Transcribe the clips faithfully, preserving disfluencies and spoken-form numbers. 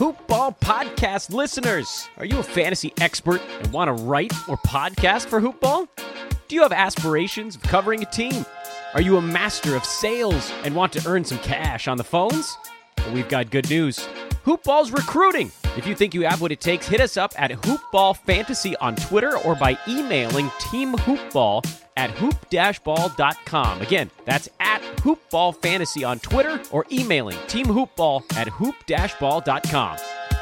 Hoop Ball Podcast listeners. Are you a fantasy expert and want to write or podcast for Hoop Ball? Do you have aspirations of covering a team? Are you a master of sales and want to earn some cash on the phones? Well, we've got good news. Hoop Ball's recruiting. If you think you have what it takes, hit us up at Hoop Ball Fantasy on Twitter or by emailing teamhoopball at hoop dash ball dot com. Again, that's at Hoop Ball Fantasy on Twitter or emailing teamhoopball at hoop dash ball dot com.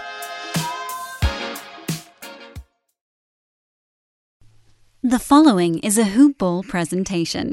The following is a Hoop Ball presentation.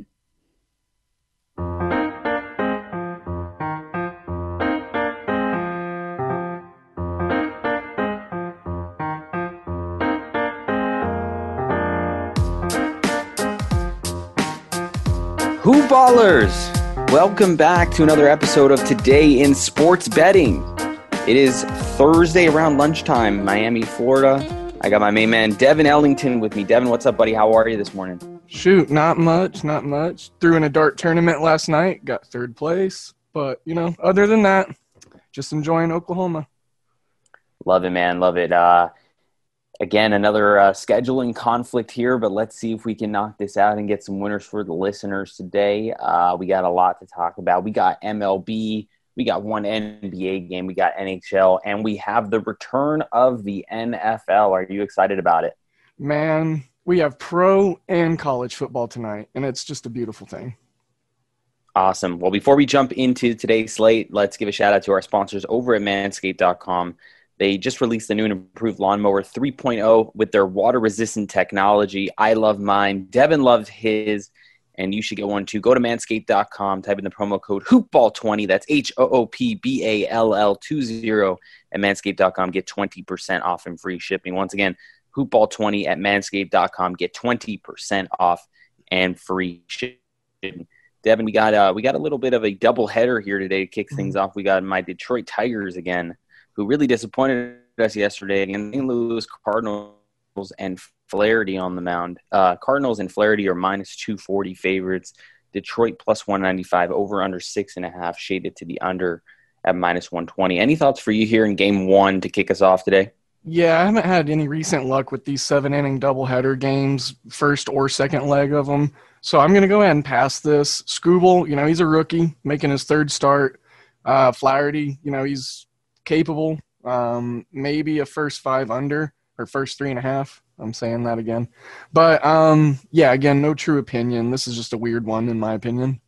Hoop Ballers, welcome back to another episode of Today in Sports Betting. It is Thursday around lunchtime, Miami, Florida. I got my main man, Devin Ellington, with me. Devin, what's up, buddy? How are you this morning? Shoot, not much, not much. Threw in a dart tournament last night, got third place. But, you know, other than that, just enjoying Oklahoma. Love it, man. Love it. Uh, again, another uh, scheduling conflict here, but let's see if we can knock this out and get some winners for the listeners today. Uh, we got a lot to talk about. We got M L B. We got one N B A game. We got N H L. And we have the return of the N F L. Are you excited about it? Man, we have pro and college football tonight, and it's just a beautiful thing. Awesome. Well, before we jump into today's slate, let's give a shout out to our sponsors over at manscaped dot com. They just released the new and improved Lawnmower three point oh with their water-resistant technology. I love mine. Devin loved his, and you should get one too. Go to manscaped dot com, type in the promo code hoop ball twenty. That's H O O P B A L L twenty at manscaped dot com. Get twenty percent off and free shipping. Once again, hoop ball twenty at manscaped dot com. Get twenty percent off and free shipping. Devin, we got uh, we got a little bit of a double header here today to kick things off. We got my Detroit Tigers again, who really disappointed us yesterday against Saint Louis Cardinals and Flaherty on the mound. Uh, Cardinals and Flaherty are minus two forty favorites. Detroit plus one ninety-five, over under six and a half, shaded to the under at minus one twenty. Any thoughts for you here in game one to kick us off today? Yeah, I haven't had any recent luck with these seven-inning doubleheader games, first or second leg of them. So I'm going to go ahead and pass this. Skubal, you know, he's a rookie, making his third start. Uh, Flaherty, you know, he's capable, um, maybe a first five under or first three and a half. I'm saying that again. But, um, yeah, again, no true opinion. This is just a weird one in my opinion.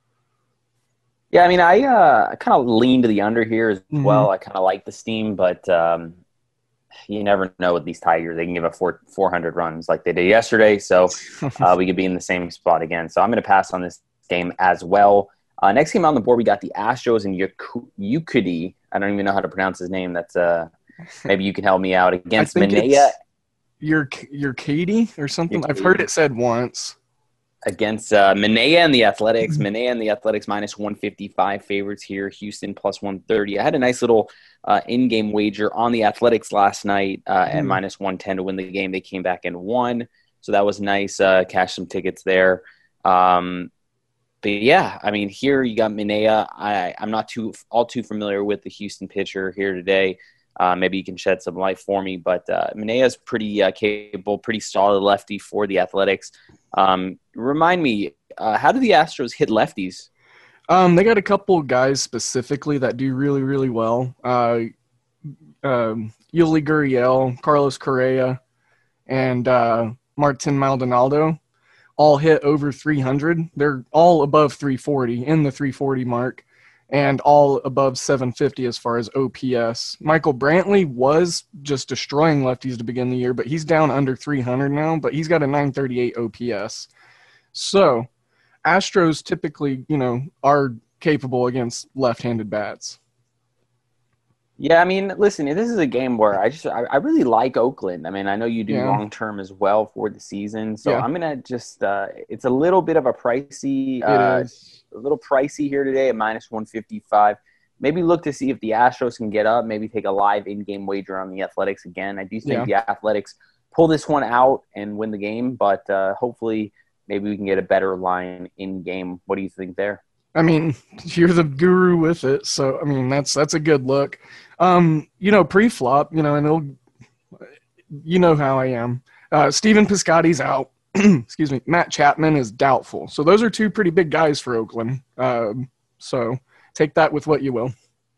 Yeah, I mean, I uh, kind of lean to the under here as Mm-hmm. well. I kind of like the steam, but um, you never know with these Tigers. They can give up four, four hundred runs like they did yesterday, so uh, we could be in the same spot again. So I'm going to pass on this game as well. Uh, next game on the board, we got the Astros and Urquidy. I don't even know how to pronounce his name. That's uh, maybe you can help me out against Manaea. Your your Katie or something. I've heard it said once. Against uh, Manaea and the Athletics. Manaea and the Athletics minus one fifty-five favorites here. Houston plus one thirty. I had a nice little uh, in-game wager on the Athletics last night uh, at mm. minus one ten to win the game. They came back and won, so that was nice. Uh, cashed some tickets there. Um, But yeah, I mean, here you got Manaea. I, I'm not too all too familiar with the Houston pitcher here today. Uh, maybe you can shed some light for me. But uh, Manaea is pretty uh, capable, pretty solid lefty for the Athletics. Um, remind me, uh, how do the Astros hit lefties? Um, they got a couple of guys specifically that do really, really well. Uh, um, Yuli Gurriel, Carlos Correa, and uh, Martin Maldonado all hit over three hundred. They're all above three forty, in the three forty mark, and all above seven fifty as far as O P S. Michael Brantley was just destroying lefties to begin the year, but he's down under three hundred now, but he's got a nine thirty-eight O P S. So Astros typically, you know, are capable against left-handed bats. Yeah, I mean, listen, this is a game where I just I, I really like Oakland. I mean, I know you do Yeah. long term as well for the season, so Yeah. I'm gonna just uh, it's a little bit of a pricey, It uh, is. a little pricey here today at minus one fifty-five. Maybe look to see if the Astros can get up. Maybe take a live in-game wager on the Athletics again. I do think Yeah. the Athletics pull this one out and win the game, but uh, hopefully maybe we can get a better line in game. What do you think there? I mean, you're the guru with it, so I mean that's that's a good look. Um, you know, pre-flop, you know, and it'll, you know how I am. Uh, Stephen Piscotty's out. Excuse me. Matt Chapman is doubtful. So those are two pretty big guys for Oakland. Um, so take that with what you will.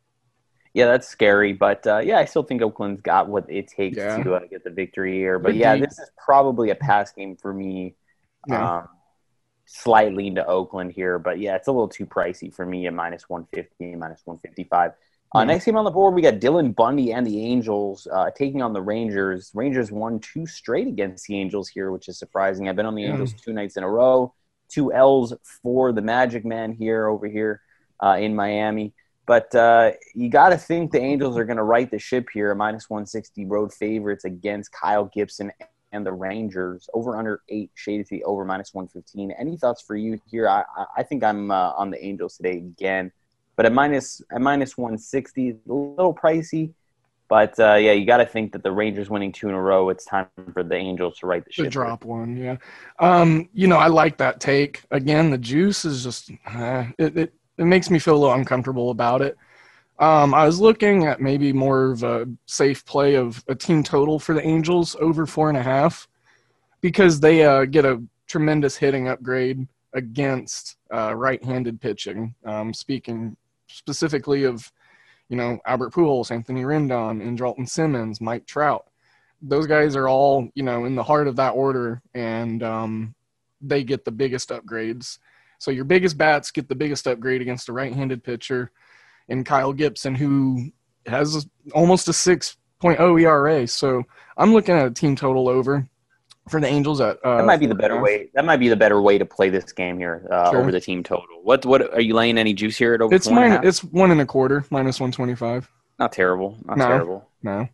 Yeah, that's scary. But, uh, yeah, I still think Oakland's got what it takes Yeah. to uh, get the victory here. But, Good yeah, deep. this is probably a pass game for me. Yeah. Um, slightly into Oakland here. But, yeah, it's a little too pricey for me at minus one fifty, minus one fifty-five. Uh, Yeah. Next game on the board, we got Dylan Bundy and the Angels uh, taking on the Rangers. Rangers won two straight against the Angels here, which is surprising. I've been on the Yeah. Angels two nights in a row. Two L's for the Magic Man here over here uh, in Miami. But uh, you got to think the Angels are going to right the ship here at minus one sixty road favorites against Kyle Gibson and the Rangers. Over under eight, shaded to the over minus one fifteen. Any thoughts for you here? I, I think I'm uh, on the Angels today again. But at minus at minus one sixty, a little pricey. But, uh, yeah, you got to think that the Rangers winning two in a row, it's time for the Angels to right the ship. To drop one, yeah. Um, you know, I like that take. Again, the juice is just uh, it, it it makes me feel a little uncomfortable about it. Um, I was looking at maybe more of a safe play of a team total for the Angels over four and a half because they uh, get a tremendous hitting upgrade against uh, right-handed pitching. Um, speaking specifically of, you know, Albert Pujols, Anthony Rendon, Andrelton Simmons, Mike Trout. Those guys are all, you know, in the heart of that order, and um, they get the biggest upgrades. So your biggest bats get the biggest upgrade against a right-handed pitcher, and Kyle Gibson, who has almost a six point oh E R A. So I'm looking at a team total over for the Angels at uh, that might be the better way. That might be the better way to play this game here uh, Sure. over the team total. What what are you laying any juice here at over? It's four and a mine. half? It's one and a quarter, minus one twenty-five. Not terrible. Not No. terrible. No.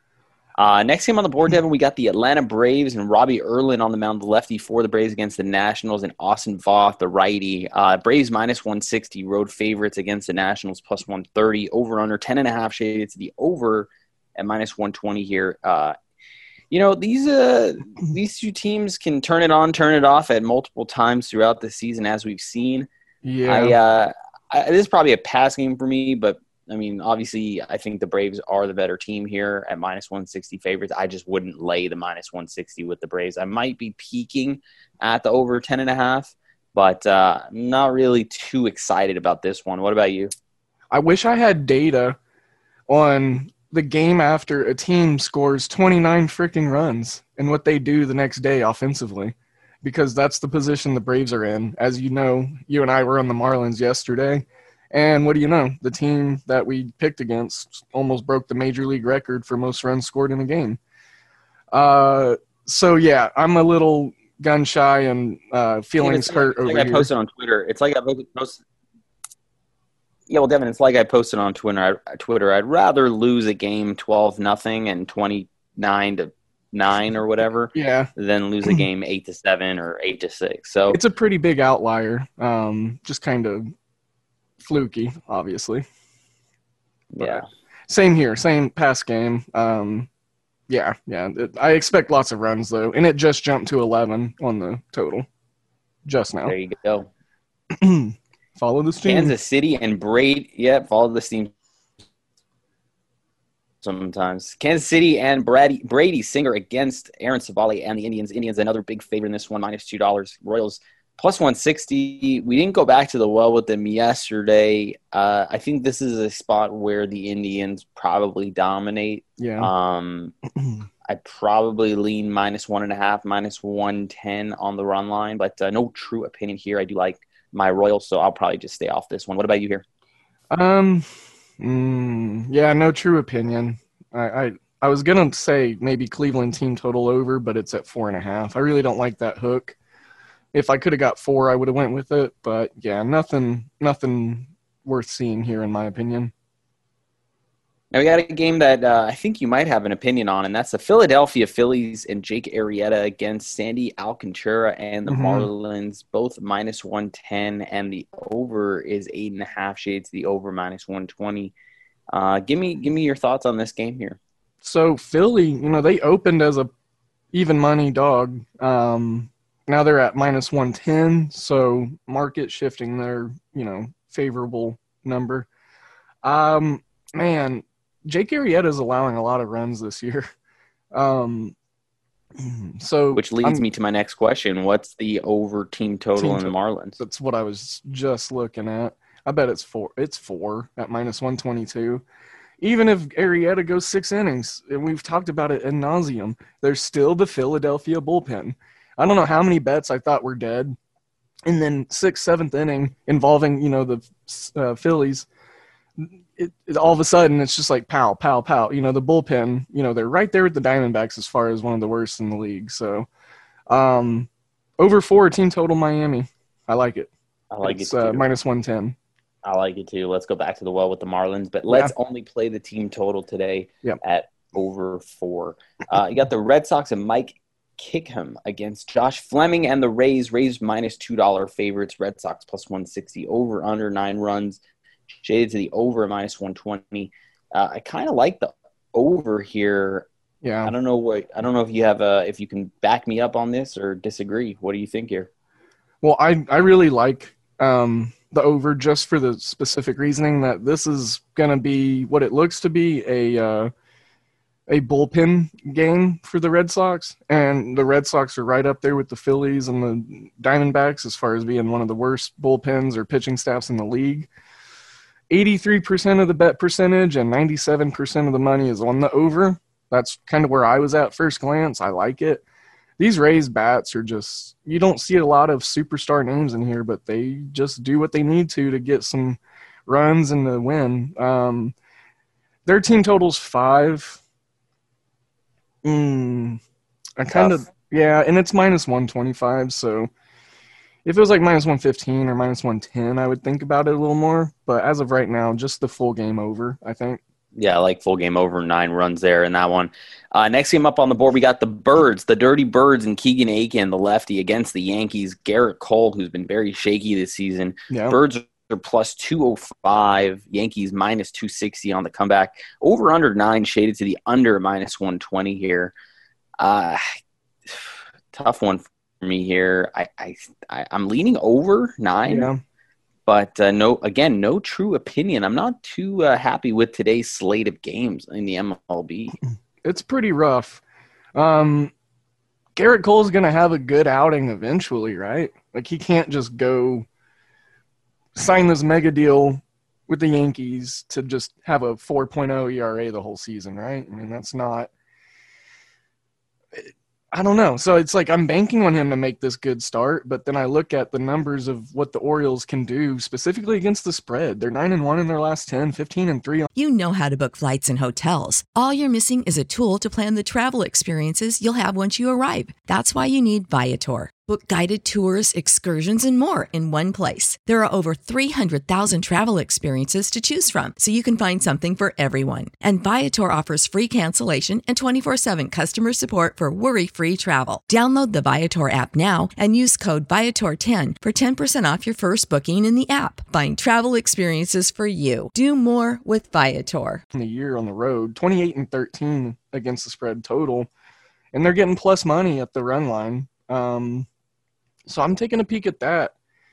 Uh, next game on the board, Devin, we got the Atlanta Braves and Robbie Erlin on the mound, the lefty for the Braves against the Nationals, and Austin Voth, the righty. Uh, Braves minus one sixty, road favorites against the Nationals, plus one thirty. Over under ten and a half, shaded to the over at minus one twenty here. Uh, you know, these uh, these two teams can turn it on, turn it off at multiple times throughout the season, as we've seen. Yeah. I, uh, I, this is probably a pass game for me, but I mean, obviously, I think the Braves are the better team here at minus one sixty favorites. I just wouldn't lay the minus one sixty with the Braves. I might be peaking at the over ten and a half, but uh, not really too excited about this one. What about you? I wish I had data on the game after a team scores twenty-nine freaking runs and what they do the next day offensively, because that's the position the Braves are in. As you know, you and I were on the Marlins yesterday, and what do you know? The team that we picked against almost broke the major league record for most runs scored in a game. Uh, so, yeah, I'm a little gun shy and uh, feelings It's like- hurt it's over like I here. posted on Twitter. It's like I posted. Yeah, well, Devin, it's like I posted on Twitter. I, Twitter. I'd rather lose a game twelve nothing and twenty nine to nine or whatever Yeah. than lose a game eight to seven or eight to six. So It's a pretty big outlier, um, just kind of fluky, obviously. yeah. Same here, same pass game. Um, yeah, yeah. It, I expect lots of runs, though, and it just jumped to eleven on the total just now. There you go. Follow the stream. Kansas City and Brady. Yep, follow the steam. Sometimes Kansas City and Brady Brady Singer against Aaron Savali and the Indians. Indians another big favorite in this one, minus two dollars. Royals plus one sixty. We didn't go back to the well with them yesterday. Uh, I think this is a spot where the Indians probably dominate. Yeah. Um, I probably lean minus one and a half, minus one ten on the run line, but uh, no true opinion here. I do like my Royals, so I'll probably just stay off this one. What about you here? Um. Mm, yeah. No true opinion. I, I I was gonna say maybe Cleveland team total over, but it's at four and a half. I really don't like that hook. If I could have got four, I would have went with it. But yeah, nothing nothing worth seeing here in my opinion. Now we got a game that uh, I think you might have an opinion on, and that's the Philadelphia Phillies and Jake Arrieta against Sandy Alcantara and the Mhm. Marlins, both minus one ten, and the over is eight and a half, shades the over minus one twenty. Uh, give me give me your thoughts on this game here. So Philly, you know, they opened as a even money dog. Um, now they're at minus one ten, so market shifting their, you know, favorable number. Um, man, Jake Arrieta is allowing a lot of runs this year. Um, so Which leads I'm, me to my next question. What's the over team total team in the to- Marlins? That's what I was just looking at. I bet it's four. It's four at minus one twenty-two. Even if Arrieta goes six innings, and we've talked about it ad nauseum, there's still the Philadelphia bullpen. I don't know how many bets I thought were dead. And then sixth, seventh inning involving, you know, the uh, Phillies, it, it, all of a sudden it's just like pow, pow, pow. You know, the bullpen, you know, they're right there with the Diamondbacks as far as one of the worst in the league. So um, over four team total Miami. I like it. I like it's, it too. Uh, minus one ten. I like it too. Let's go back to the well with the Marlins, but let's Yeah. only play the team total today Yep. at over four. Uh, you got the Red Sox and Mike Kickham against Josh Fleming and the Rays. Rays minus two dollar favorites. Red Sox plus one sixty. Over under nine runs. Shaded to the over minus one twenty. Uh, I kind of like the over here. Yeah. I don't know what I don't know if you have a if you can back me up on this or disagree. What do you think here? Well, I I really like um, the over just for the specific reasoning that this is going to be what it looks to be a uh, a bullpen game for the Red Sox, and the Red Sox are right up there with the Phillies and the Diamondbacks as far as being one of the worst bullpens or pitching staffs in the league. eighty-three percent of the bet percentage and ninety-seven percent of the money is on the over. That's kind of where I was at first glance. I like it. These Rays bats are just, you don't see a lot of superstar names in here, but they just do what they need to to get some runs and to win. Um, their team total's five. Mm, I kind of, yeah, and it's minus one twenty-five, so if it was like minus one fifteen or minus one ten, I would think about it a little more. But as of right now, just the full game over, I think. Yeah, I like full game over, nine runs there in that one. Uh, next game up on the board, we got the Birds, the Dirty Birds, and Keegan Aiken, the lefty, against the Yankees. Garrett Cole, who's been very shaky this season. Yeah. Birds are plus two oh five, Yankees minus two sixty on the comeback. Over under nine, shaded to the under minus one twenty here. Uh, tough one for me here. I, I, I, I'm leaning over nine. Yeah. But uh, no, again, no true opinion. I'm not too uh, happy with today's slate of games in the M L B. It's pretty rough. Um, Garrett Cole's going to have a good outing eventually, right? Like, he can't just go sign this mega deal with the Yankees to just have a four point oh E R A the whole season, right? I mean, that's not – I don't know. So it's like I'm banking on him to make this good start, but then I look at the numbers of what the Orioles can do specifically against the spread. They're nine and one in their last ten, fifteen and three. You know how to book flights and hotels. All you're missing is a tool to plan the travel experiences you'll have once you arrive. That's why you need Viator. Book guided tours, excursions, and more in one place. There are over three hundred thousand travel experiences to choose from, so you can find something for everyone. And Viator offers free cancellation and twenty-four seven customer support for worry-free travel. Download the Viator app now and use code Viator ten for ten percent off your first booking in the app. Find travel experiences for you. Do more with Viator. In the year on the road, twenty-eight and thirteen against the spread total, and they're getting plus money at the run line. Um, So I'm taking a peek at that.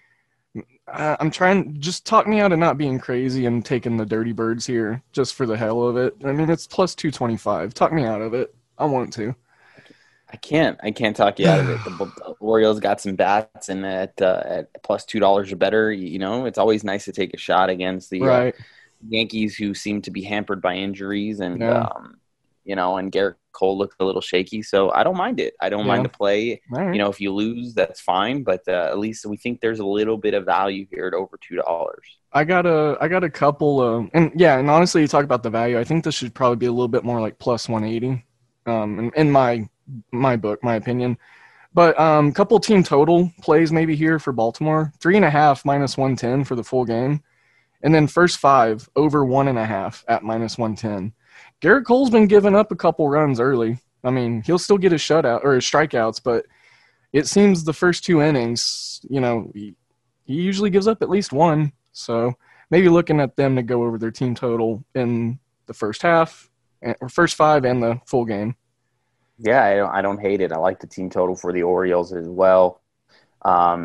I'm trying – just talk me out of not being crazy and taking the Dirty Birds here just for the hell of it. I mean, it's plus two twenty-five. Talk me out of it. I want to. I can't. I can't talk you out of it. The, the Orioles got some bats, and at uh, at plus two dollars or better, you know, it's always nice to take a shot against the Right. uh, Yankees, who seem to be hampered by injuries, and Yeah. um, you know, and Garrett Cole looked a little shaky, so I don't mind it. I don't Yeah. mind to play. All right. You know, if you lose, that's fine, but uh, at least we think there's a little bit of value here at over two dollars. I got a I got a couple of – and, yeah, and honestly, you talk about the value. I think this should probably be a little bit more like plus one eighty um, in, in my my book, my opinion. But a um, couple team total plays maybe here for Baltimore. Three and a half minus one ten for the full game. And then first five over one and a half at minus one ten. Garrett Cole's been giving up a couple runs early. I mean, he'll still get his shutout or his strikeouts, but it seems the first two innings, you know, he, he usually gives up at least one. So maybe looking at them to go over their team total in the first half or first five and the full game. Yeah, I don't, I don't hate it. I like the team total for the Orioles as well. Um,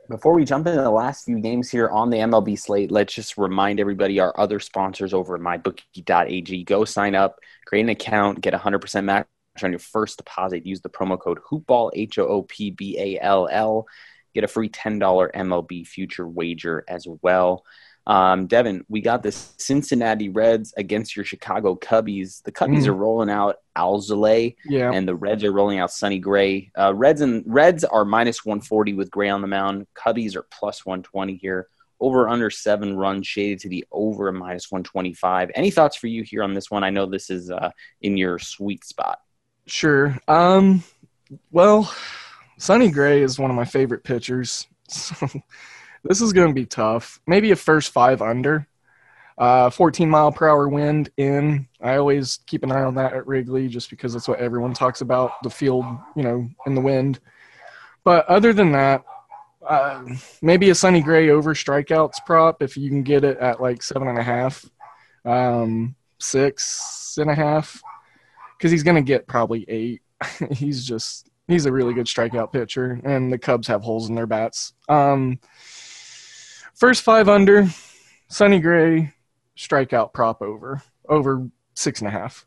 Before we jump into the last few games here on the M L B slate, let's just remind everybody our other sponsors over at my bookie dot a g. Go sign up, create an account, get a one hundred percent match on your first deposit. Use the promo code HOOPBALL, H O O P B A L L. Get a free ten dollars M L B future wager as well. Um, Devin, we got the Cincinnati Reds against your Chicago Cubbies. The Cubbies mm. are rolling out Alzolay, yeah. and the Reds are rolling out Sonny Gray. Uh, Reds and Reds are minus one forty with Gray on the mound. Cubbies are plus one twenty here. Over under seven runs, shaded to the over minus one twenty-five. Any thoughts for you here on this one? I know this is uh, in your sweet spot. Sure. Um, well, Sonny Gray is one of my favorite pitchers. So this is going to be tough. Maybe a first five under. Uh, fourteen mile per hour wind in. I always keep an eye on that at Wrigley just because that's what everyone talks about, the field, you know, and the wind. But other than that, uh, maybe a Sonny Gray over strikeouts prop if you can get it at like seven and a half, um, six and a half, because he's going to get probably eight. he's just – he's a really good strikeout pitcher, and the Cubs have holes in their bats. Um First five under, Sonny Gray, strikeout prop over, over six and a half.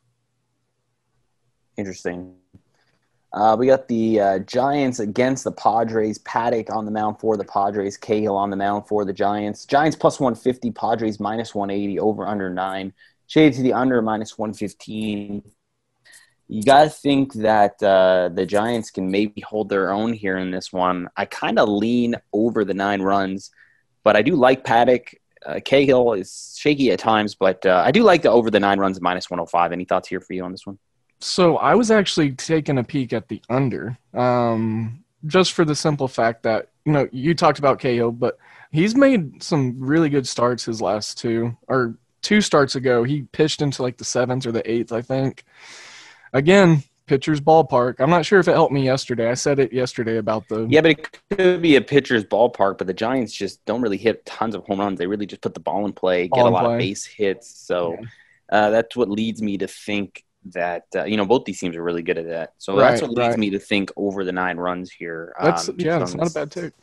Interesting. Uh, we got the uh, Giants against the Padres. Paddock on the mound for the Padres. Cahill on the mound for the Giants. Giants plus one fifty, Padres minus one eighty, over under nine. Shaded to the under, minus one fifteen. You got to think that uh, the Giants can maybe hold their own here in this one. I kind of lean over the nine runs. But I do like Paddock. Uh, Cahill is shaky at times, but uh, I do like the over the nine runs minus one oh five. Any thoughts here for you on this one? So I was actually taking a peek at the under, um, just for the simple fact that, you know, you talked about Cahill, but he's made some really good starts his last two, or two starts ago. He pitched into like the seventh or the eighth, I think. Again, pitcher's ballpark. I'm not sure if it helped me yesterday. I said it yesterday about the yeah, but it could be a pitcher's ballpark. But the Giants just don't really hit tons of home runs. They really just put the ball in play, ball get a lot play. of base hits. So yeah. uh, that's what leads me to think that uh, you know both these teams are really good at that. So right, that's what leads right. me to think over the nine runs here. That's um, yeah, that's not a bad take.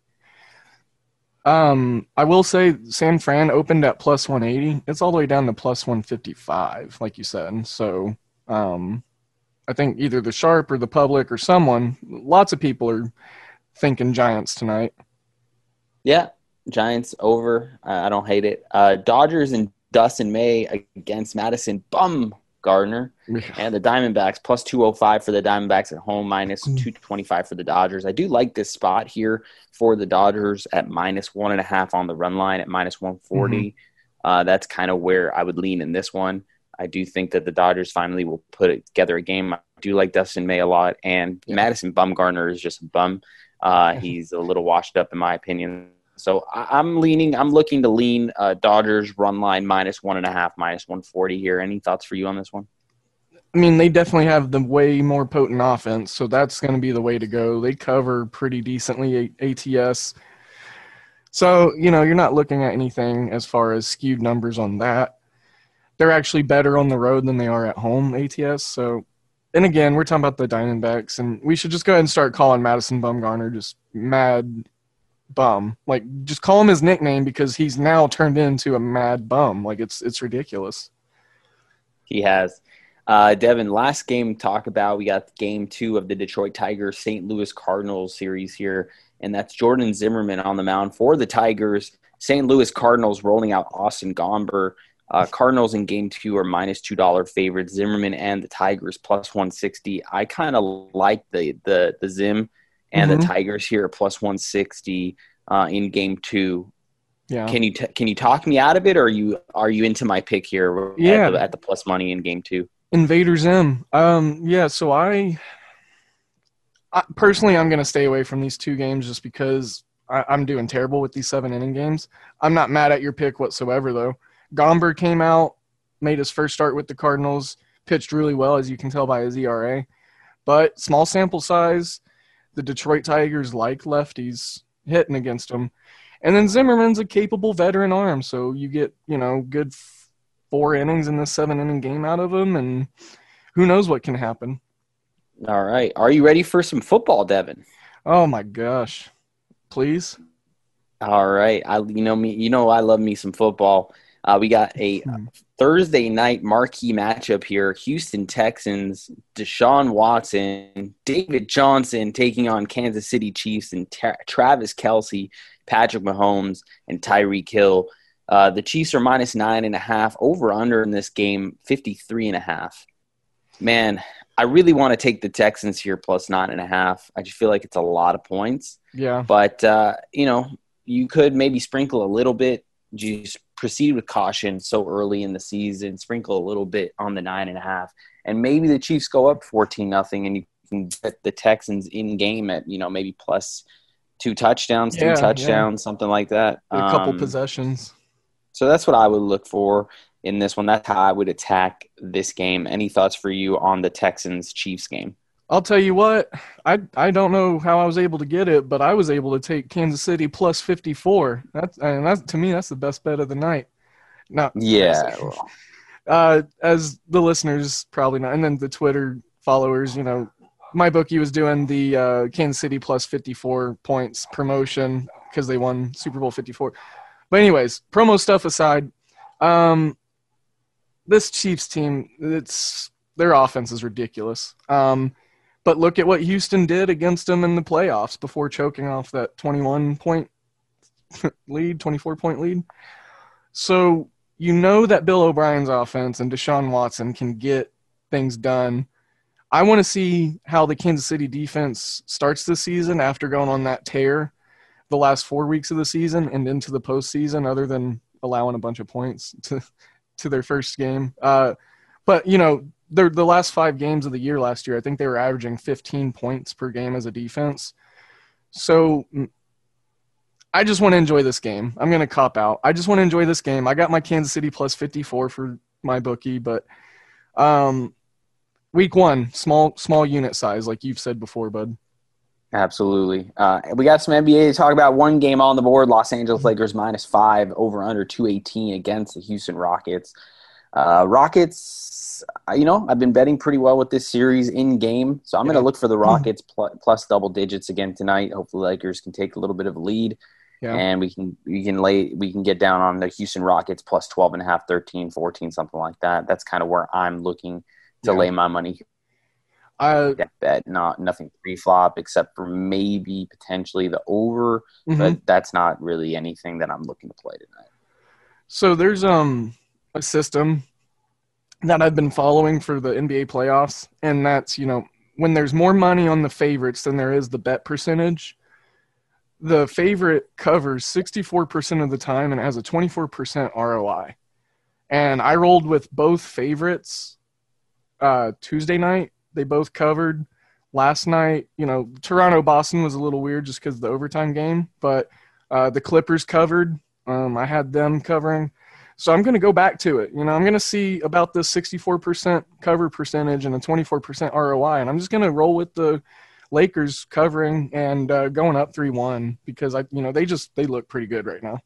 Um, I will say San Fran opened at plus one eighty. It's all the way down to plus one fifty-five, like you said. So. Um, I think either the Sharp or the Public or someone, lots of people are thinking Giants tonight. Yeah, Giants over. Uh, I don't hate it. Uh, Dodgers and Dustin May against Madison Bumgarner. Yeah. And the Diamondbacks, plus two oh five for the Diamondbacks at home, minus two twenty-five for the Dodgers. I do like this spot here for the Dodgers at minus one and a half on the run line at minus one forty. Mm-hmm. Uh, that's kind of where I would lean in this one. I do think that the Dodgers finally will put it together a game. I do like Dustin May a lot, and yeah. Madison Bumgarner is just a bum. Uh, he's a little washed up in my opinion. So I, I'm leaning, I'm looking to lean uh, Dodgers run line minus one and a half, minus one forty here. Any thoughts for you on this one? I mean, they definitely have the way more potent offense, so that's going to be the way to go. They cover pretty decently A T S. So, you know, you're not looking at anything as far as skewed numbers on that. They're actually better on the road than they are at home, A T S. So, and again, we're talking about the Diamondbacks, and we should just go ahead and start calling Madison Bumgarner just Mad Bum. Like, just call him his nickname because he's now turned into a mad bum. Like, it's it's ridiculous. He has. Uh, Devin, last game to talk about, we got game two of the Detroit Tigers Saint Louis Cardinals series here, and that's Jordan Zimmerman on the mound for the Tigers. Saint Louis Cardinals rolling out Austin Gomber. Uh, Cardinals in game two are minus two dollar favorites. Zimmerman and the Tigers plus one sixty. I kind of like the the the Zim and mm-hmm. the Tigers here at plus one sixty uh, in game two. Yeah. Can you t- can you talk me out of it, or are you are you into my pick here? Yeah. At the, at the plus money in game two. Invader Zim. Um. Yeah. So I, I personally, I'm going to stay away from these two games just because I, I'm doing terrible with these seven inning games. I'm not mad at your pick whatsoever, though. Gomber came out, made his first start with the Cardinals, pitched really well, as you can tell by his E R A. But small sample size, the Detroit Tigers like lefties hitting against them. And then Zimmerman's a capable veteran arm, so you get, you know, good f- four innings in this seven-inning game out of him, and who knows what can happen. All right. Are you ready for some football, Devin? Oh, my gosh. please. All right. I you know me you know I love me some football. Uh, we got a Hmm. Thursday night marquee matchup here. Houston Texans, Deshaun Watson, David Johnson taking on Kansas City Chiefs and Tra- Travis Kelce, Patrick Mahomes, and Tyreek Hill. Uh, the Chiefs are minus nine and a half. Over under in this game, fifty-three and a half. Man, I really want to take the Texans here plus nine and a half. I just feel like it's a lot of points. Yeah. But, uh, you know, you could maybe sprinkle a little bit. Just proceed with caution so early in the season. Sprinkle a little bit on the nine and a half. And maybe the Chiefs go up fourteen nothing and you can get the Texans in game at, you know, maybe plus two touchdowns, three Yeah, touchdowns, something like that. A couple Um, possessions. So that's what I would look for in this one. That's how I would attack this game. Any thoughts for you on the Texans-Chiefs game? I'll tell you what, I I don't know how I was able to get it, but I was able to take Kansas City plus fifty-four. That's and that's to me that's the best bet of the night. Now, Yeah. uh, as the listeners probably know, and then the Twitter followers, you know, my bookie was doing the uh, Kansas City plus fifty-four points promotion because they won Super Bowl fifty-four. But anyways, promo stuff aside, um, this Chiefs team, it's their offense is ridiculous. Um, but look at what Houston did against them in the playoffs before choking off that twenty-one point lead, twenty-four point lead. So you know that Bill O'Brien's offense and Deshaun Watson can get things done. I want to see how the Kansas City defense starts this season after going on that tear the last four weeks of the season and into the postseason, other than allowing a bunch of points to, to their first game. Uh, but, you know, the the last five games of the year last year, I think they were averaging fifteen points per game as a defense. So I just want to enjoy this game. I'm going to cop out. I just want to enjoy this game. I got my Kansas City plus fifty-four for my bookie, but um, week one, small small unit size, like you've said before, bud. Absolutely. Uh, we got some N B A to talk about. One game on the board, Los Angeles Lakers minus five, over under two eighteen against the Houston Rockets. Uh, Rockets, you know, I've been betting pretty well with this series in game, so I'm Yeah. going to look for the Rockets pl- plus double digits again tonight. Hopefully Lakers can take a little bit of a lead. Yeah. And we can we can lay we can get down on the Houston Rockets plus twelve and a half, thirteen, fourteen, something like that. That's kind of where I'm looking to Yeah. lay my money. Uh, That bet, not nothing pre-flop except for maybe potentially the over, mhm. but that's not really anything that I'm looking to play tonight. So there's um a system that I've been following for the N B A playoffs, and that's, you know, when there's more money on the favorites than there is the bet percentage, the favorite covers sixty-four percent of the time and has a twenty-four percent R O I. And I rolled with both favorites uh, Tuesday night. They both covered. Last night, you know, Toronto-Boston was a little weird just because of the overtime game, but uh, the Clippers covered. Um, I had them covering. So I'm going to go back to it. You know, I'm going to see about this sixty-four percent cover percentage and a twenty-four percent R O I, and I'm just going to roll with the Lakers covering and uh, going up three one because, I, you know, they just they look pretty good right now.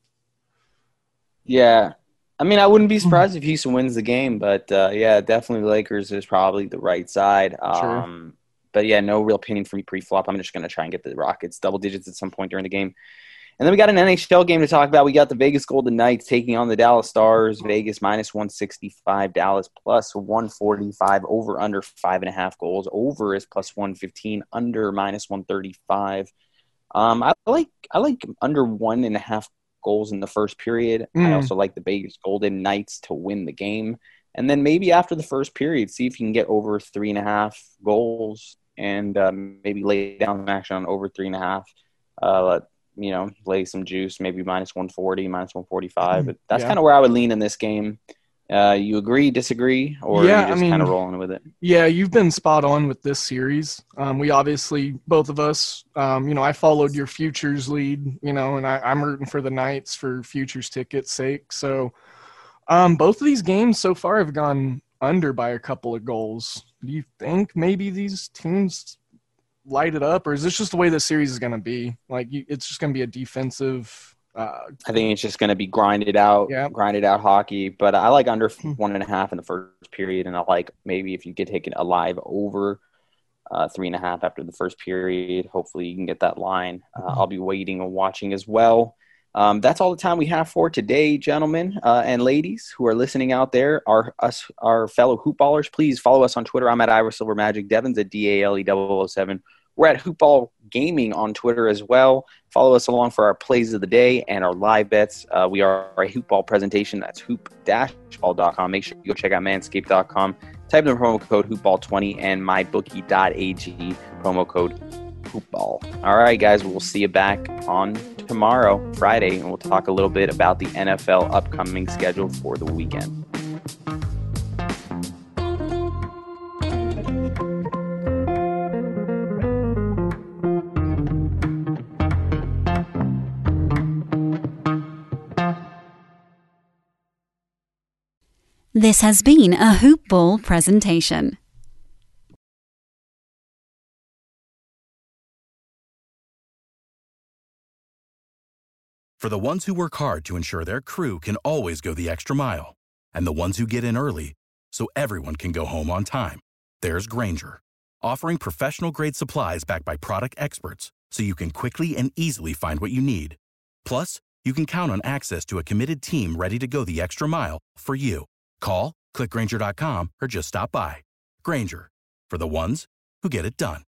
Yeah. I mean, I wouldn't be surprised if Houston wins the game, but uh, yeah, definitely the Lakers is probably the right side. Sure. Um, but yeah, no real opinion for me pre-flop. I'm just going to try and get the Rockets double digits at some point during the game. And then we got an N H L game to talk about. We got the Vegas Golden Knights taking on the Dallas Stars. Vegas minus one sixty-five, Dallas plus one forty-five, over under five and a half goals. Over is plus one fifteen, under minus one thirty-five. Um, I like I like under one and a half goals in the first period. Mm. I also like the Vegas Golden Knights to win the game. And then maybe after the first period, see if you can get over three and a half goals and um, maybe lay down some action on over three and a half. Uh, you know, lay some juice, maybe minus one forty, minus one forty-five. But that's Yeah. kind of where I would lean in this game. Uh, you agree, disagree, or Yeah, are you I just kind of mean- rolling with it? Yeah, you've been spot on with this series. Um, we obviously, both of us, um, you know, I followed your futures lead, you know, and I, I'm rooting for the Knights for futures tickets' sake. So um, both of these games so far have gone under by a couple of goals. Do you think maybe these teams light it up, or is this just the way the series is going to be? Like, you, it's just going to be a defensive uh, I think it's just going to be grinded out, Yeah. grinded out hockey. But I like under Hmm. one and a half in the first period, and I like maybe if you could take it a live over uh, three and a half after the first period. Hopefully you can get that line. Uh, I'll be waiting and watching as well. Um, that's all the time we have for today, gentlemen uh, and ladies who are listening out there. Our us, our fellow hoopballers, please follow us on Twitter. I'm at Ira Silver Magic. Devin's at D A L E double oh seven. We're at Hoopball Gaming on Twitter as well. Follow us along for our plays of the day and our live bets. Uh, we are a Hoopball presentation. That's hoop dash ball dot com. Make sure you go check out manscaped dot com. Type in the promo code hoopball twenty and my bookie dot a g promo code hoopball. All right, guys, we'll see you back on tomorrow, Friday, and we'll talk a little bit about the N F L upcoming schedule for the weekend. This has been a Hoop Ball presentation. For the ones who work hard to ensure their crew can always go the extra mile, and the ones who get in early so everyone can go home on time, there's Grainger, offering professional-grade supplies backed by product experts so you can quickly and easily find what you need. Plus, you can count on access to a committed team ready to go the extra mile for you. Call, click Grainger dot com, or just stop by. Grainger, for the ones who get it done.